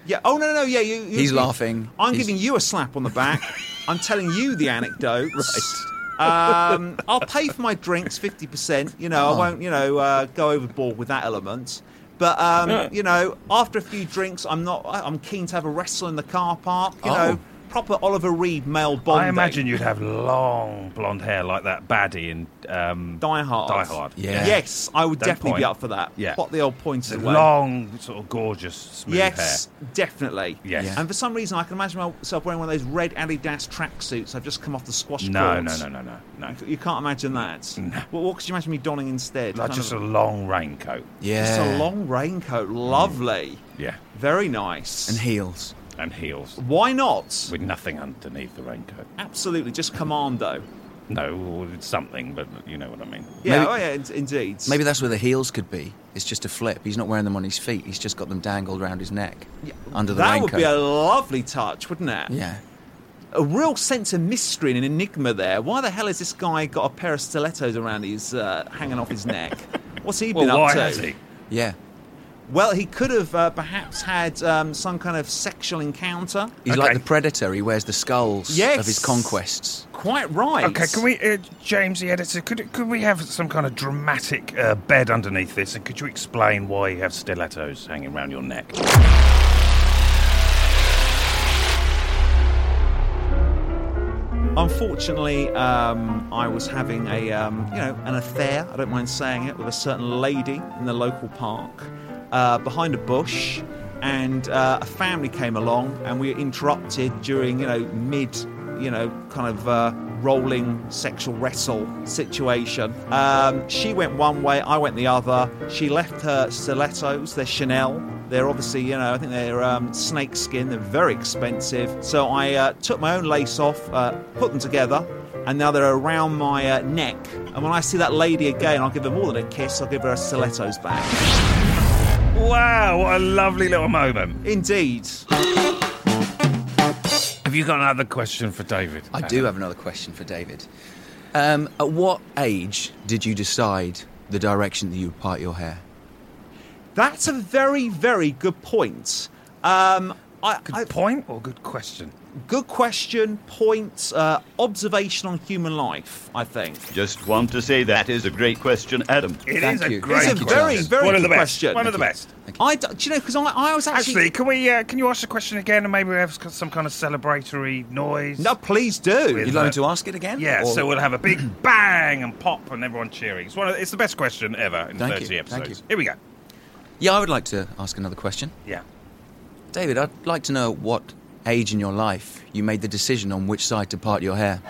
Yeah. Oh no, no, no. Yeah. You. you He's you- laughing. I'm He's- giving you a slap on the back. I'm telling you the anecdote. Right. Um, I'll pay for my drinks fifty percent. You know, Oh. I won't. You know, uh, go overboard with that element. But um, you know, after a few drinks, I'm not. I'm keen to have a wrestle in the car park. You Oh. know, proper Oliver Reed male bonding. I imagine you'd have long blonde hair like that baddie in um, Die Hard. Die Hard. Yeah. Yes, I would Don't definitely be point. up for that. Yeah. Pop the old points It's away. long, sort of gorgeous, smooth Yes, hair. definitely. Yes. Yeah. And for some reason, I can imagine myself wearing one of those red Adidas tracksuits. I've just come off the squash No, courts. no, no, no, no, no. You can't imagine that. No. Well, what could you imagine me donning instead? Like Kind just a of- long raincoat. Yeah. just a long raincoat. Lovely. Yeah. Very nice. And heels. And heels. Why not? With nothing underneath the raincoat. Absolutely, just commando. No, or it's something, but you know what I mean. Yeah, Maybe- oh yeah, in- indeed. Maybe that's where the heels could be. It's just a flip. He's not wearing them on his feet. He's just got them dangled around his neck under the that raincoat. would be a lovely touch, wouldn't it? Yeah. A real sense of mystery and an enigma there. Why the hell has this guy got a pair of stilettos around his, uh, hanging off his neck? What's he been Well, up why to? has he? Yeah. Well, he could have uh, perhaps had um, some kind of sexual encounter. He's Okay. like the Predator. He wears the skulls Yes. of his conquests. Quite right. Okay, can we, uh, James, the editor, could could we have some kind of dramatic uh, bed underneath this, and could you explain why you have stilettos hanging around your neck? Unfortunately, um, I was having a, um, you know, an affair, I don't mind saying it, with a certain lady in the local park uh, behind a bush, and uh, a family came along, and we were interrupted during, you know, mid, you know, kind of uh, rolling sexual wrestle situation. Um, she went one way, I went the other. She left her stilettos, they're Chanel. They're obviously, you know, I think they're um, snake skin. They're very expensive. So I uh, took my own lace off, uh, put them together, and now they're around my uh, neck. And when I see that lady again, I'll give her more than a kiss. I'll give her her stilettos back. Wow, what a lovely little moment. Indeed. Have you got another question for David? I do have another question for David. Um, at what age did you decide the direction that you would part your hair? That's a very, very good point. Um, I, Good I, point or good question? good question, point, uh, observation on human life, I think. Just want to say that is a great question, Adam. It is Thank a you. great It's a Thank you, very, Charles. very One of good the best. question. One of the best. I, d- do you know, because I, I was actually... Actually, can we? Uh, can you ask the question again, and maybe we have some kind of celebratory noise? No, please do. With- You'd like me to ask it again? Yeah, Or- so we'll have a big bang and pop and everyone cheering. It's one of, it's the best question ever in Thank thirty you, episodes. thank you. Here we go. Yeah, I would like to ask another question. Yeah. David, I'd like to know what age in your life you made the decision on which side to part your hair.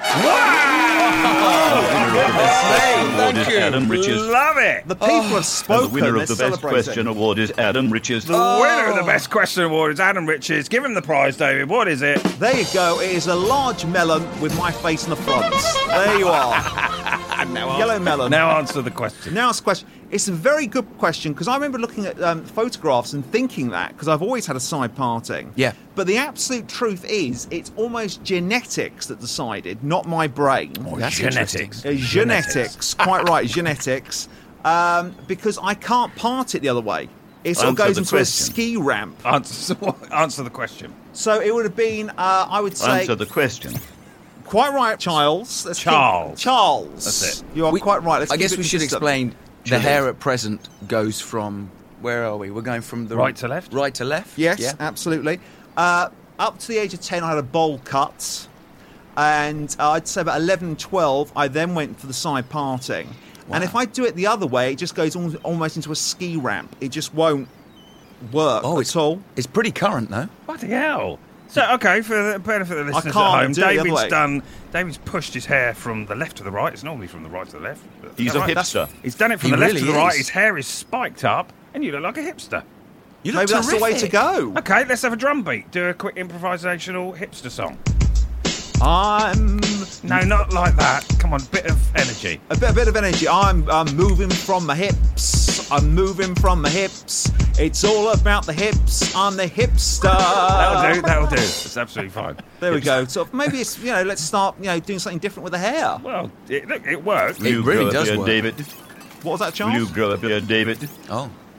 Award is Adam Riches. Love it. The people have And spoken. the winner They're of the best celebrating. question award is Adam Riches. The winner of the best question award is Adam Riches. Give him the prize, David. What is it? There you go. It is a large melon with my face in the front. There you are. Yellow melon. Now answer the question. Now it's a question. It's a very good question because I remember looking at um, photographs and thinking that because I've always had a side parting. Yeah. But the absolute truth is, it's almost genetics that decided, not my brain. Or That's genetics. Uh, genetics, quite right, genetics. Um, because I can't part it the other way. It sort of Answer goes the into a question. ski ramp. Answer, answer the question. So it would have been, uh, I would say, Answer the question. quite right, Charles. Let's keep- Charles. Charles. That's it. You are We- quite right. Let's I keep guess it we should consistent. explain the Chilli. hair at present goes from, where are we? We're going from the Right to left? Right to left? Yes, Yeah. absolutely. Uh, up to the age of ten, I had a bowl cut. And uh, I'd say about eleven, twelve, I then went for the side parting. And Wow. if I do it the other way, it just goes al- almost into a ski ramp. It just won't work Oh, at it's, all. it's pretty current, though. Bloody hell. So, okay, for the benefit of the listeners at can't home, do it the other David's way. done. David's pushed his hair from the left to the right. It's normally from the right to the left. Is He's that a right? hipster. He's done it from He the left really to the right. is. His hair is spiked up, and you look like a hipster. You Maybe that's the way to go. Okay, let's have a drum beat. Do a quick improvisational hipster song. I'm No, not like that. Come on, bit of energy. a bit, a bit of energy. I'm, I'm moving from my hips. I'm moving from my hips. It's all about the hips. I'm the hipster. That'll do. That'll do. It's absolutely fine. There we go. So maybe it's, you know, let's start, you know, doing something different with the hair. Well, it, look, it worked. Will It you really grow a does beard, work. David? What was that, Will you Charles? grow a beard, David? Oh.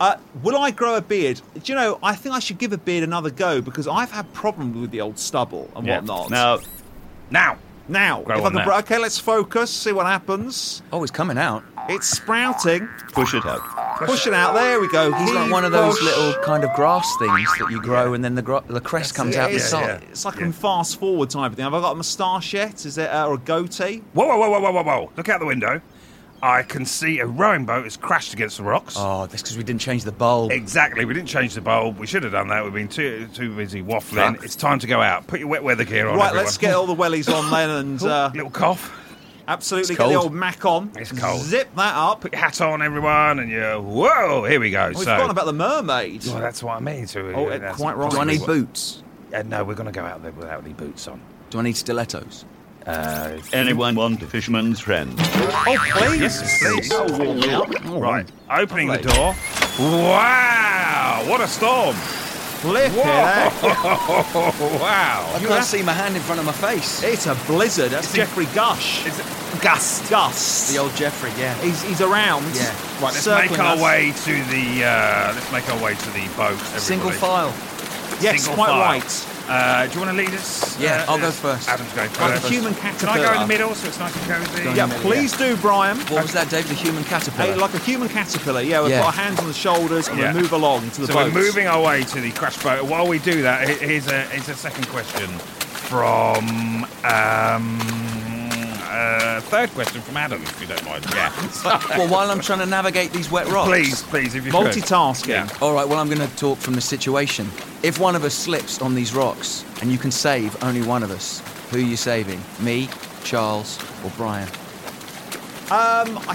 Uh, will I grow a beard? Do you know, I think I should give a beard another go because I've had problems with the old stubble and Yeah. whatnot. Now, now, Now, Grow if I on can, now. bro- okay, let's focus, see what happens. Oh, it's coming out. It's sprouting. Push it out. Push it out. There we go. He's like Keep one of those push. little kind of grass things that you grow, and then the, gra- the crest comes out the It's, side. yeah. it's like a fast forward type of thing. Have I got a moustache yet? Is it uh, or a goatee? whoa, whoa, whoa, whoa, whoa, whoa, whoa! Look out the window. I can see a rowing boat has crashed against the rocks. Oh, that's because we didn't change the bulb. Exactly. We didn't change the bulb. We should have done that. We've been too too busy waffling. Fuck. It's time to go out. Put your wet weather gear on. Right, everyone. let's get all the wellies on then and uh, little cough. absolutely It's get the cold. old Mac on. It's cold. Zip that up. Put your hat on, everyone, and you. Whoa! Here we go. We've so, forgotten about the mermaid. well, that's what I mean. So, Oh, uh, uh, that's quite right. Do I need possibly boots? what- Uh, no, we're going to go out there without any boots on. Do I need stilettos? Uh, Anyone want a fisherman's friend? Oh, please. Yes, please. That'll warm me up. right. Opening the Lovely. door. Wow! What a storm! Flip it, eh? wow! I can't see my hand in front of my face. It's a blizzard. That's Jeffrey Gush. Is it Gust? Gus. The old Jeffrey, yeah. He's, he's around. Yeah. Right, let's circling make our us. way to the. Uh, let's make our way to the boat. Everybody. Single file. Yes, Single quite file. right. Uh, do you want to lead us? Yeah, uh, I'll go uh, first. Adam's going Like first. a human Can caterpillar. I go in the middle so it's nice and cozy? Go in Yeah, the middle, please do, Brian. What was that, Dave? The human caterpillar? Hey, like a human caterpillar. Yeah, we've Yeah. got our hands on the shoulders and Yeah. we move along to the So boat. we're moving our way to the crash boat. While we do that, he- here's a here's a second question from um uh, third question from Adam, if you don't mind. Yeah. well, while I'm trying to navigate these wet rocks. please, please, if you could. Multitasking. Yeah. All right, well, I'm going to talk from the situation. If one of us slips on these rocks and you can save only one of us, who are you saving? Me, Charles, or Brian? Um, I,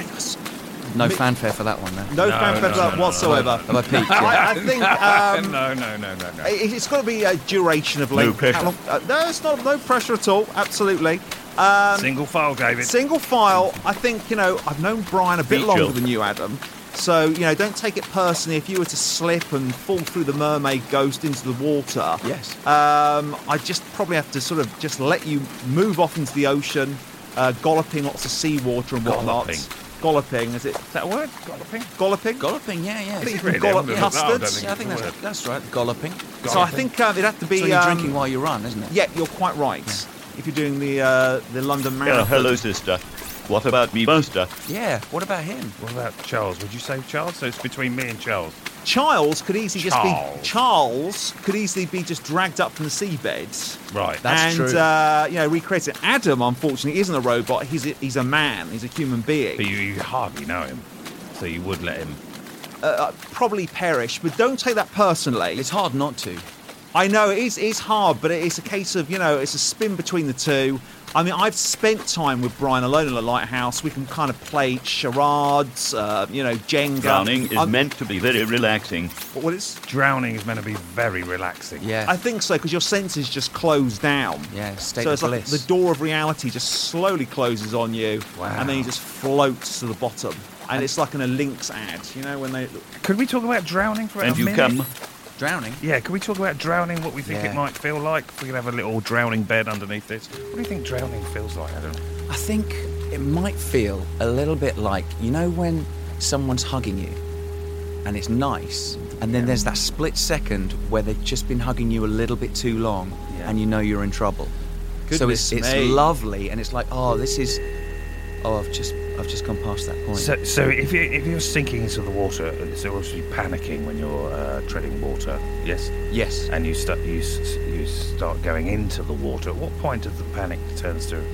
No Me- fanfare for that one, though. no, No, fanfare no, for that no, no, whatsoever. Have I peaked? Yeah. I, I think um, no, no, no, no, no. it- it's got to be a duration of No length. pressure. How long- uh, no, it's not. No pressure at all. Absolutely. Um, Single file, David. Single file, I think, you know, I've known Brian a bit Be longer chill. than you, Adam. So, you know, don't take it personally if you were to slip and fall through the mermaid ghost into the water. Yes. Um, I just probably have to sort of just let you move off into the ocean, uh, golloping lots of seawater and whatnot. Golloping. Golloping, is it? Is that a word? Golloping? Golloping? Golloping, yeah, yeah. I think you Really? can gollop I don't know. I don't custards. think Yeah, I think it's a that's, word. that's right. Golloping. So I think um, it'd have to be. So you're um, drinking while you run, isn't it? Yeah, you're quite right. If you're doing the uh, the London Uh, Marathon. hello, sister. What about me, Buster? Yeah. What about him? What about Charles? Would you say Charles? So it's between me and Charles. Charles could easily just Charles. be Charles could easily be just dragged up from the seabed. Right. That's and true. Uh, you know, recreated. Adam, unfortunately, isn't a robot. He's a, he's a man. He's a human being. But you, you hardly know him, so you would let him. Uh, probably perish, but don't take that personally. It's hard not to. I know it is. It's hard, but it's a case of you know, it's a spin between the two. I mean, I've spent time with Brian alone in the lighthouse. We can kind of play charades, uh, you know, Jenga. Drowning is I'm- meant to be very relaxing. What is? Drowning is meant to be very relaxing. Yeah. I think so because your senses just close down. Yeah, state so of it's like bliss. the door of reality just slowly closes on you, Wow. and then you just float to the bottom. And it's like in a Lynx ad, you know, when they. Could we talk about drowning for a And you minute? come. Drowning. Yeah, can we talk about drowning, what we think Yeah. it might feel like? If we could have a little drowning bed underneath this. What do you think drowning feels like, Adam? I think it might feel a little bit like, you know, when someone's hugging you and it's nice, and then there's that split second where they've just been hugging you a little bit too long Yeah. and you know you're in trouble. so it's, Goodness it's me. lovely, and it's like, oh, this is. Oh, I've just I've just gone past that point. So, so if, you, if you're sinking into the water, so obviously panicking when you're uh, treading water, yes? yes. And you start, you, s- you start going into the water, at what point of the panic turns to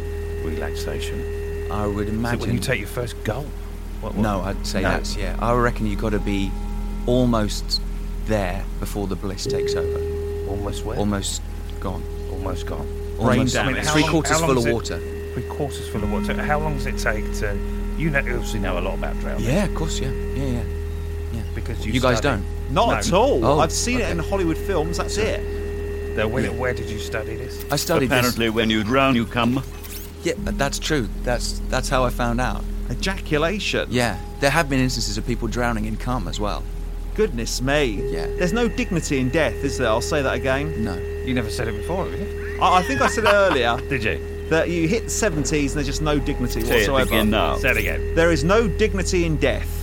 relaxation? I would Is imagine. it when you take your first gulp? What- what- No, I'd say No. that's yeah. I reckon you got to be almost there before the bliss takes over. Almost where? Almost gone. Almost gone. Almost damage. I mean, how three long- quarters how long full is of it- water. Three quarters full of water. How long does it take to... You know, you obviously know a lot about drowning. Yeah, of course, yeah, yeah, yeah. yeah. Because you You guys studied- don't. Not No. at all. Oh, I've seen it okay. in Hollywood films. That's it. Now, where, Yeah. where did you study this? I studied Apparently, when you drown, you come. this. Yeah, but that's true. That's that's how I found out. Ejaculation. Yeah, there have been instances of people drowning in cum as well. Goodness me. Yeah. There's no dignity in death, is there? I'll say that again. No. You never said it before, have you? I, I think I said earlier Did you? that you hit the seventies and there's just no dignity Say it whatsoever. again now. Say it again. There is no dignity in death.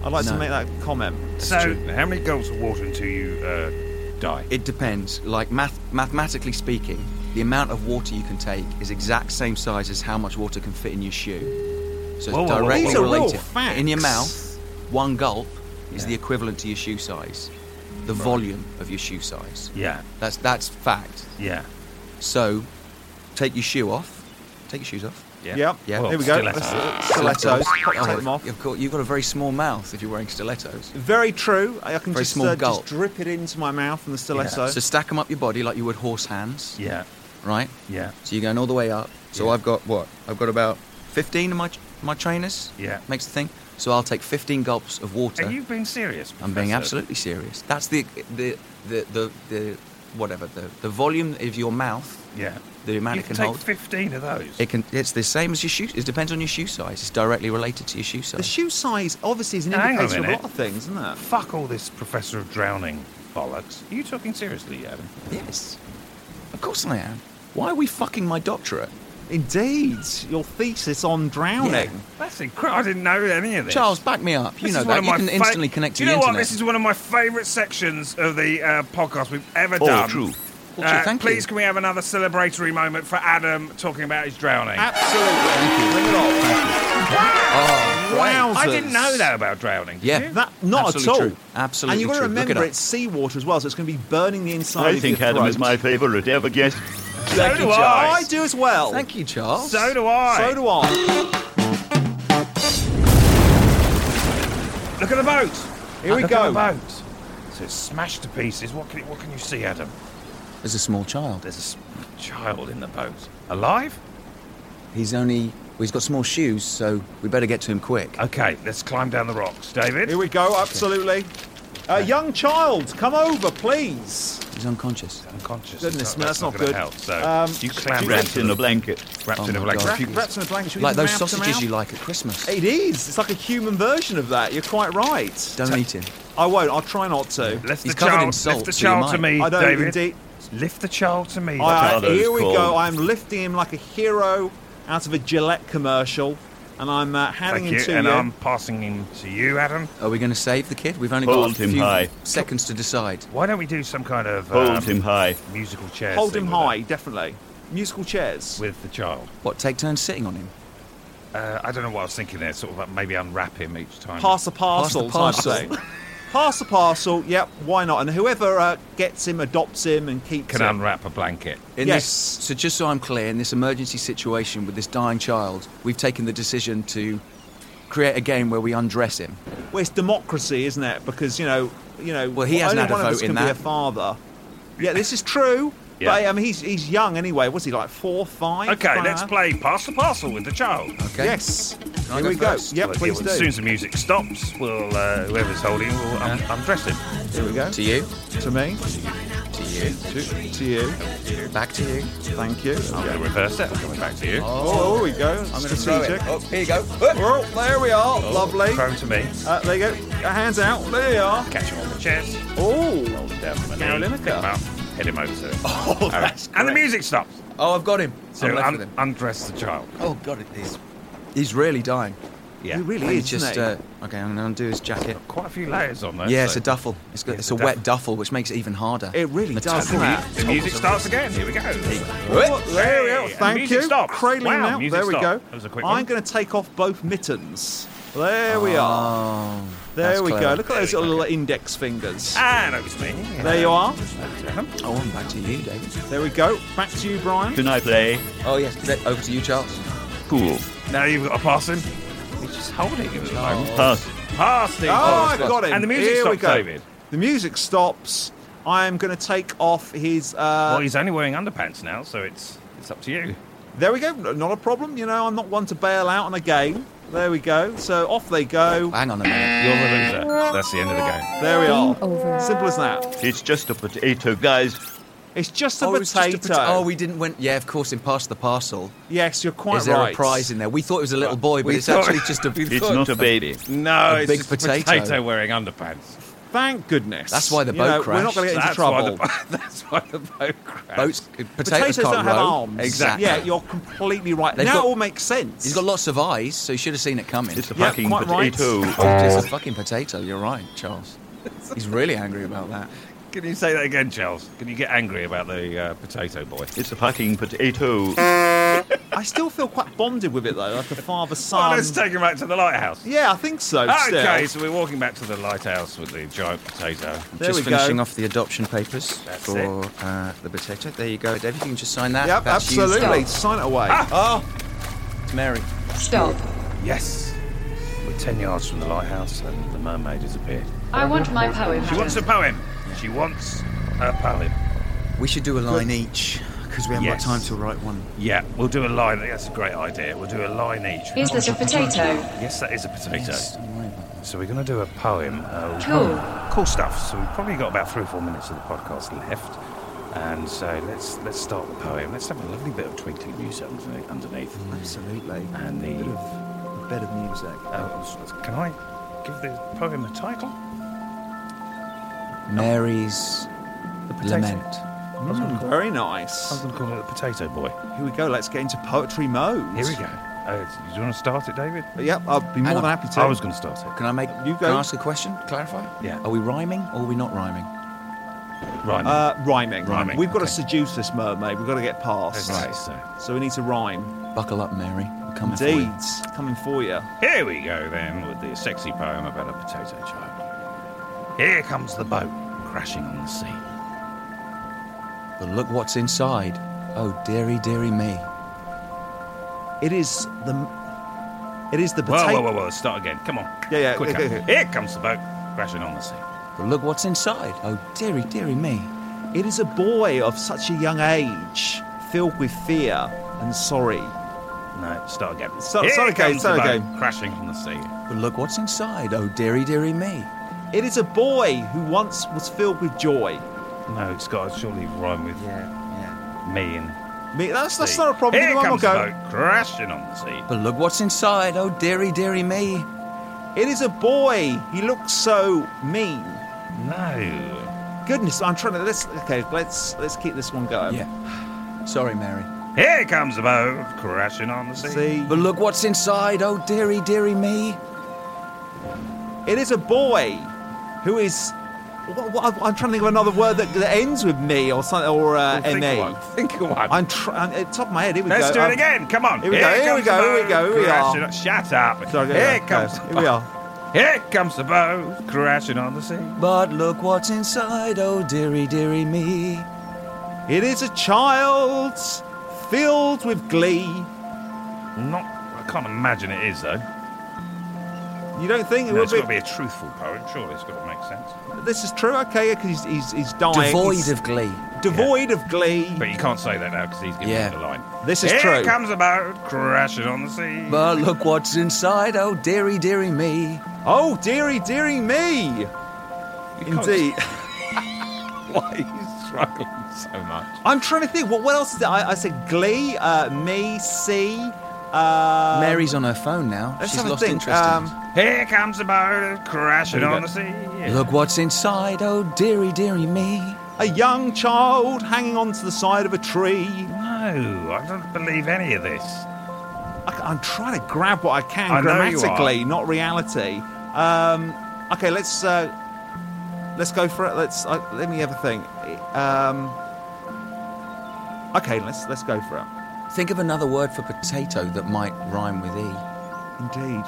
I'd like No. to make that comment. So, how many gulps of water until you uh, die? It depends. Like math- mathematically speaking, the amount of water you can take is exact same size as how much water can fit in your shoe. So it's Whoa, whoa, whoa, directly whoa. These are real related. facts. In your mouth, one gulp is Yeah. the equivalent to your shoe size, the volume of your shoe size. Yeah, That's that's fact. yeah, So, take your shoe off. Take your shoes off. yeah. Yep. Yeah. Well, Here we go. stilettos. Let's, uh, stilettos. Pop, take them off. You've got, you've got a very small mouth if you're wearing stilettos. Very true. I can Very just, small uh, gulp. just drip it into my mouth from the stiletto. So stack them up your body like you would horse hands, Yeah, right? yeah, So you're going all the way up. So Yeah. I've got what? I've got about fifteen of my my trainers. yeah. Makes the thing. So I'll take fifteen gulps of water. Are you being serious? I'm being Professor? absolutely serious. That's the the the the, the whatever the, the volume of your mouth. Yeah. The amount You it can can take hold. fifteen of those. It can. It's the same as your shoe. It depends on your shoe size. It's directly related to your shoe size. The shoe size obviously is an Hang on a indicator of a minute. lot of things, isn't it? Fuck all this Professor of Drowning bollocks. Are you talking seriously, Adam? Yes. Of course I am. Why are we fucking my doctorate? Indeed. Your thesis on drowning. Yeah. That's incredible. I didn't know any of this. Charles, back me up. You This know is one that. of You my can fa- instantly connect to Do you the know what? internet. This is one of my favourite sections of the uh, podcast we've ever All done. true. Well, true, Uh, thank please, you. can we have another celebratory moment for Adam talking about his drowning? Absolutely. Bring it on. Oh, Wowzers. I didn't know that about drowning. Did Yeah. you? That, not Absolutely at all. true. Absolutely And you've got to true. Look it remember up. it's seawater as well, so it's going to be burning the inside I of think your Adam throat. is my favourite ever guest. So Thank do you, I. Charles. I do as well. Thank you, Charles. So do I. So do I. Look at the boat. Here we Look go. at the boat. So it's smashed to pieces. What can, what can you see, Adam? There's a small child. There's a s- child in the boat. Alive? He's only. Well, he's got small shoes, so we better get to him quick. Okay, let's climb down the rocks. David? Here we go, absolutely. A young child, come over, please. He's unconscious. Unconscious. Goodness That's me, that's not not gonna good. help. So Um, you climb do you down Wrapped to in the a blanket. wrapped Oh in a my blanket. God. If you- Wrapped in a blanket. Should we Like give them those mouth to sausages mouth? you like at Christmas. It is. It's like a human version of that. You're quite right. Don't eat him. I won't. I'll try not to. Lift He's the covered in child, salt, lift the so you child to might. me, I don't David. indeed. Lift the child to me. I, child is here we called. go. I'm lifting him like a hero out of a Gillette commercial, and I'm uh, handing Thank him you. to And you. I'm passing him to you, Adam. Are we going to save the kid? We've only Hold got a him few high. seconds to decide. Why don't we do some kind of Hold um, him high. musical chairs? Hold thing him with high, it- definitely. Musical chairs. with the child. What? Take turns sitting on him. Uh, I don't know what I was thinking there. Sort of like maybe unwrap him each time. Pass the parcel. Pass the type parcel. thing. Pass the parcel. Yep. Why not? And whoever uh, gets him, adopts him, and keeps Can him. unwrap a blanket. In Yes. This, so just so I'm clear, in this emergency situation with this dying child, we've taken the decision to create a game where we undress him. Well, it's democracy, isn't it? Because you know, you know. Well, he hasn't only had a one of vote us in can be that. a father. Yeah, this is true. Yeah. But I mean, he's he's young anyway. Was he like four, five? Okay, Something let's like play Pass the Parcel with the child. Okay. Yes. I Here go we go. first? Yep, Well, please as soon do. as the music stops, we'll uh, whoever's holding will un- undress him. Here we go. To you. To me. To you. To, to you. Back to you. Thank you. I'm going to reverse it. I'm coming back to you. Oh, here we go. I'm going to throw it. Strategic. Oh, here you go. Oh, there we are. Lovely. Thrown to me. Uh, there you go. Uh, hands out. There you are. Catch him on the chest. Oh. Hold him down from my knee. Gary Pick him up. Head him over to it. Oh, that's And the great. music stops. Oh, I've got him. So I'm left un- with him. undress the child. Oh, God, it is. He's really dying. Yeah. He really He is, just, isn't he? uh, okay, I'm going to undo his jacket. Quite a few layers on there. Yeah, so- it's a duffel. It's, got, Yeah, it's it's a a wet duffel, which makes it even harder. It really The does, tunnel- doesn't it? The music starts again. Here we go. Oh, there we Hey, go. and the Thank music you. stops. Cradling Wow, now. music There we stopped. go. That was a quick I'm one. going to take off both mittens. There we are. Oh, There that's we go. clever. Look at those little index fingers. And over to me. There you are. Oh, I'm back to you, David. There we go. Back to you, Brian. Can I play? Oh, yes. Over to you, Charles. Cool. Now you've got to pass him. He's just holding him at the moment. Pass. Pass him. Oh, I got- got him. And the music Here we stops, go. David. The music stops. I'm going to take off his. Uh, Well, he's only wearing underpants now, so it's it's up to you. There we go. No- Not a problem. You know, I'm not one to bail out on a game. There we go. So off they go. Hang on a minute. You're the loser. That's the end of the game. There we are. over. Simple as that. It's just a potato, guys. It's just a Oh, it's potato. just a pota- oh, we didn't win. Yeah, of course, in Pass the Parcel. Yes, you're quite Is there right. a prize in there? We thought it was a little boy, but We it's thought- actually just a. It's not a baby. No, A it's big just potato. a potato wearing underpants. Thank goodness. That's why the You boat know, crashed. We're not going to get into That's why trouble. the, that's why the boat crashed. Boats, potatoes, Potatoes can't don't have row. arms. Exactly. Yeah, you're completely right. They've now got- it all makes sense. He's got lots of eyes, so you should have seen it coming. It's a Yeah, fucking quite right. potato. Oh, it's a fucking potato. You're right, Charles. He's really angry about that. Can you say that again, Charles? Can you get angry about the uh, potato boy? It's a fucking potato. I still feel quite bonded with it though, like a father-son. Well, let's take him back to the lighthouse. Yeah, I think so. Okay, still. so we're walking back to the lighthouse with the giant potato. There just we go. finishing off the adoption papers That's for uh, the potato. There you go, Dave. You can just sign that. Yep, That's you. absolutely. Stop. Sign it away. Ah! Oh, It's Mary. Stop. Yes. We're ten yards from the lighthouse and the mermaid has appeared. I want my poem. She wants a poem. She wants a poem. We should do a line each because we haven't Yes. got time to write one. Yeah, we'll do a line. That's a great idea. We'll do a line each. Is this a potato? Yes, that is a potato. Yes, don't worry about that. So we're going to do a poem. Uh, Cool. Cool stuff. So we've probably got about three or four minutes of the podcast left. And so let's let's start the poem. Let's have a lovely bit of twinkling music underneath. underneath. absolutely. And the... A bit of, a bit of music. Uh, can I give the poem a title? Mary's The potato. Lament. I was gonna call- Very I was nice. going to call it the potato boy. Here we go. Let's get into poetry mode. Here we go. Uh, do you want to start it, David? Yep, I'll be more Hang than on. happy to. I was going to start it. Can I make? You go. Can I ask a question? Clarify. Yeah. Are we rhyming or are we not rhyming? Right. Uh, rhyming. Rhyming, We've got to okay. seduce this mermaid. We've got to get past. Okay, so So we need to rhyme. Buckle up, Mary. We're coming for Indeed. you. Coming for you. here we go then with the sexy poem about a potato child. Here comes the boat crashing on the sea. But look what's inside. Oh, dearie, dearie me. It is the. It is the Whoa, potato. whoa, whoa, whoa! Start again. Come on. Yeah, yeah. Quicker. okay, okay. Here comes the boat crashing on the sea. But look what's inside. Oh, dearie, dearie me. It is a boy of such a young age, filled with fear and sorry. No, start again. Start- Here start again, comes start the boat again. crashing on the sea. But look what's inside. Oh, dearie, dearie me. It is a boy who once was filled with joy. No, it's got to surely rhyme with Yeah, me and Me, that's, that's sea. not a problem. Here Give me one more comes the go. boat crashing on the sea. But look what's inside. Oh, dearie, dearie me. It is a boy. He looks so mean. No. Goodness, I'm trying to. Let's okay. Let's let's keep this one going. Yeah. Sorry, Mary. Here comes the boat crashing on the sea. See, But look what's inside. Oh, dearie, dearie me. it is a boy who is. What, what, I'm trying to think of another word that, that ends with me or something or uh, Well, think me. of one. Think of one. I'm trying at the top of my head. Here we Let's go. do it Um, again. Come on. here we go, here we comes go, the here we boat go, here we are. crashing on- Shut up. Sorry, go, Here go, comes go. the Here we boat. are. Here comes the boat crashing on the sea. But look what's inside. Oh, dearie, dearie me. It is a child filled with glee. Not. I can't imagine it is though. You don't think it No, would it's be? got to be a truthful poem. Surely it's got to make sense. This is true. Okay, because he's, he's he's dying. Devoid He's of glee. devoid of glee. But you can't say that now because he's giving Yeah. you the line. This is Here true. comes the boat crashing on the sea. But look what's inside. Oh, dearie, dearie me. Oh, dearie, dearie me. You can't- Indeed. Why are you struggling so much? I'm trying to think. What what else is there? I, I said glee, uh, me, see. Uh, Mary's on her phone now. let's She's have a lost think. interest Um, in Here comes the boat crashing There we on go. the sea. it. Look what's inside. Oh, dearie, dearie me. a young child hanging onto the side of a tree. No, I don't believe any of this. I, I'm trying to grab what I can I know you grammatically, not reality. Um, okay, let's uh, let's go for it. Let's uh, let me have a think. Um, okay, let's let's go for it. Think of another word for potato that might rhyme with E. Indeed.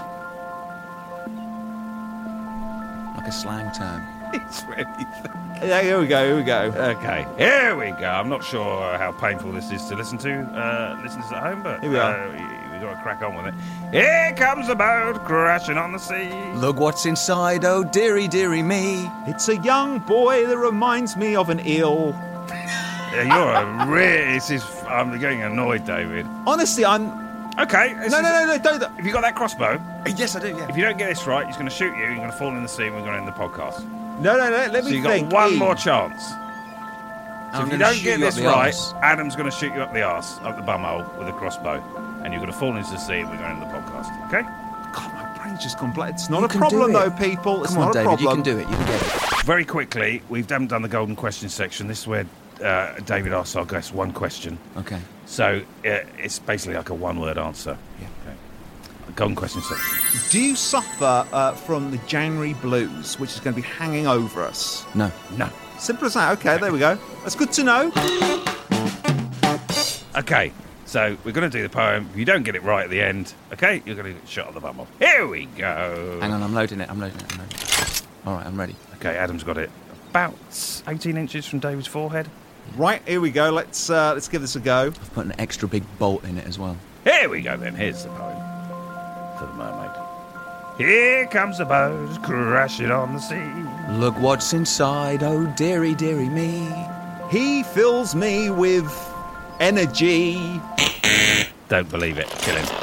Like a slang term. It's really. Yeah, here we go. Here we go. Okay, here we go. I'm not sure how painful this is to listen to, uh, listeners at home, but Here we are. uh, we got to crack on with it. Here comes the boat crashing on the sea. Look what's inside. Oh, dearie, dearie me. It's a young boy that reminds me of an eel. Yeah, you're a really. This is. I'm getting annoyed, David. Honestly, I'm. Okay. this No, is- no, no, no, don't. Have you got that crossbow? Yes, I do, yeah. If you don't get this right, he's going to shoot you. You're going to fall in the sea. and We're going to end the podcast. No, no, no. Let So me you think. got one E. more chance. So I'm if you gonna don't shoot get you up this the right, arse. Adam's going to shoot you up the arse, up the bumhole with a crossbow, and you're going to fall into the sea. and We're going to end the podcast. Okay? God, my brain It's just complex. It's not You a can problem, do it. though, people. It's Come on, not a David, you problem. can do it. You can get it. Very quickly, we haven't done the golden question section. This is where uh, David asks our guests one question. Okay. So uh, it's basically like a one-word answer. Yeah. Okay. The golden question section. Do you suffer uh, from the January blues, which is going to be hanging over us? No. No. Simple as that. Okay, there we go. That's good to know. Okay, so we're going to do the poem. If you don't get it right at the end, okay, you're going to get shot at the bum off. Here we go. Hang on, I'm loading it. I'm loading it. I'm loading it. All right, I'm ready. Okay, Adam's got it. About eighteen inches from David's forehead. Right, here we go. Let's uh, let's give this a go. I've put an extra big bolt in it as well. Here we go then. Here's the poem for the mermaid. Here comes the boat crashing on the sea. Look what's inside, oh dearie, dearie me. He fills me with energy. Don't believe it. Kill him.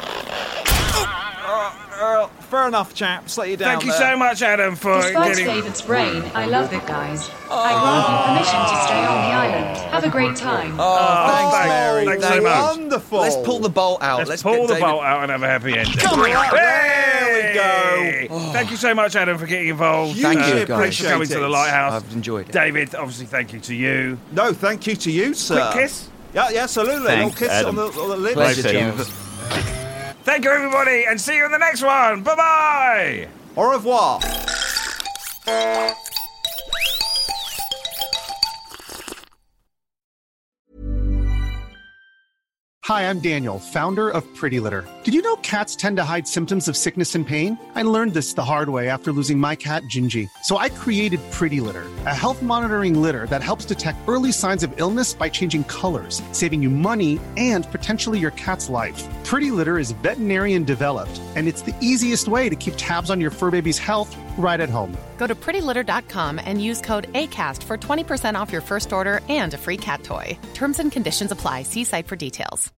Uh, fair enough, chaps. Let you down. Thank you there. so much, Adam, for Despite getting... David's brain, I love it, guys. I grant you permission to stay on the island. Have a great time. Oh, thanks, Thanks, Mary. Thanks so Thank- much. Wonderful. Let's pull the bolt out. Let's, Let's pull get the David- bolt out and have a happy ending. Come on. There we Hey! go. Thank you so much, Adam, for getting involved. Thank Uh, you, Thanks guys. for coming to the Lighthouse. I've enjoyed it. David, obviously, thank you to you. No, thank you to you, sir. Quick kiss. Yeah, yeah, absolutely. Thanks, Little kiss Adam. on the, on the lips. Pleasure, Pleasure. James. Thank you, everybody, and see you in the next one. Bye-bye. Au revoir. Hi, I'm Daniel, founder of Pretty Litter. Did you know cats tend to hide symptoms of sickness and pain? I learned this the hard way after losing my cat, Gingy. So I created Pretty Litter, a health monitoring litter that helps detect early signs of illness by changing colors, saving you money and potentially your cat's life. Pretty Litter is veterinarian developed, and it's the easiest way to keep tabs on your fur baby's health right at home. Go to pretty litter dot com and use code ACAST for twenty percent off your first order and a free cat toy. Terms and conditions apply. See site for details.